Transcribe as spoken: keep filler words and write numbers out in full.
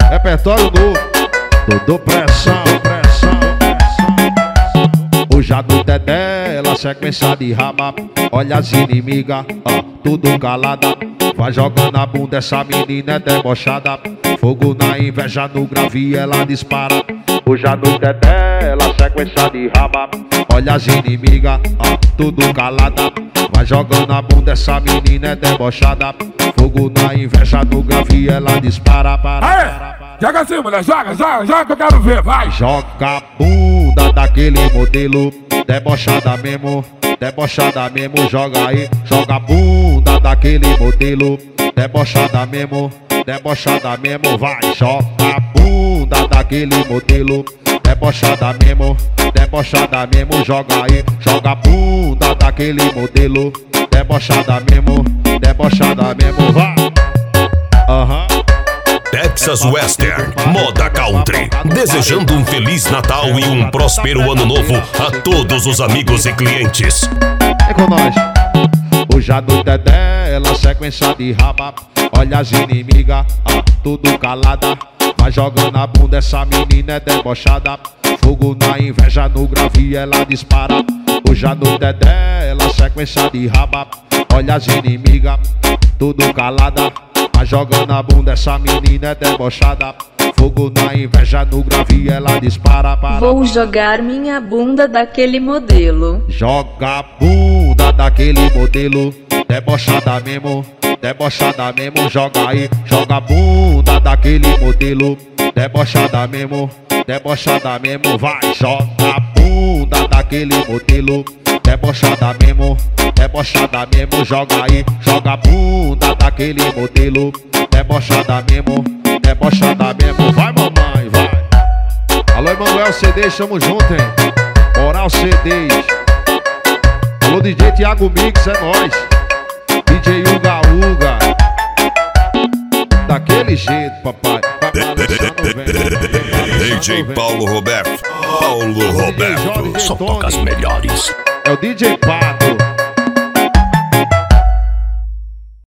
Repertório novo, tudo pressão, pressão, pressão. Hoje a noite é dela, sequência de raba. Olha as inimigas, ó, tudo calada. Vai jogando a bunda, essa menina é debochada. Fogo na inveja, no grave ela dispara. Hoje a noite é dela, sequência de raba. Olha as inimigas, ó, tudo calada. Vai jogando a bunda, essa menina é debochada. Fogo na inveja, no grave ela dispara. Para, Aê! para, para. Joga assim, mulher, joga, joga, joga que eu quero ver, vai! Joga a bunda daquele modelo, debochada mesmo, debochada mesmo, joga aí. Joga a bunda daquele modelo, debochada mesmo, debochada mesmo, vai. Joga a bunda daquele modelo, debochada mesmo, debochada mesmo, joga aí. Joga a bunda daquele modelo, debochada mesmo, debochada mesmo, vai. Aham. Uhum. Texas Western, moda country, desejando um Feliz Natal e um próspero Ano Novo a todos os amigos e clientes. É com nós. Hoje a noite é dela, sequência de raba. Olha as inimigas, ah, tudo calada. Vai jogando a bunda, essa menina é debochada. Fogo na inveja, no grave ela dispara. Hoje a noite é dela, sequência de raba. Olha as inimigas, tudo calada. Vai jogando a bunda, essa menina é debochada. Fogo na inveja, no grave ela dispara. Para, vou jogar minha bunda daquele modelo. joga a bunda daquele modelo, debochada mesmo, debochada mesmo, joga aí. Joga a bunda daquele modelo, debochada mesmo, debochada mesmo, vai. Joga a bunda daquele modelo, debochada mesmo, debochada mesmo, joga aí. Joga a bunda daquele modelo, debochada mesmo, debochada mesmo, vai mamãe, vai. Alô Emanuel C D, tamo junto, hein? Oral C Ds. Alô D J Thiago Mix, é nóis. D J Uga Uga. Daquele jeito, papai. D J Paulo Roberto, Paulo Roberto, só toca as melhores. É o D J Pato.